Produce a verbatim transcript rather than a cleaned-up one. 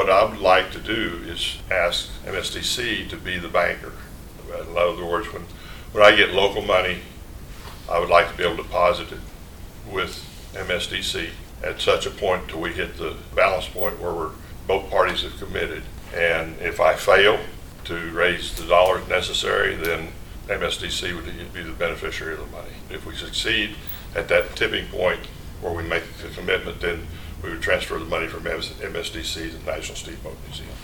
what I would like to do is ask M S D C to be the banker. In other words, when, when I get local money, I would like to be able to deposit it with M S D C at such a point till we hit the balance point where we're, both parties have committed. And if I fail to raise the dollars necessary, then M S D C would be the beneficiary of the money. If we succeed at that tipping point where we make the commitment, then we would transfer the money from M S D C to the National Steamboat Museum.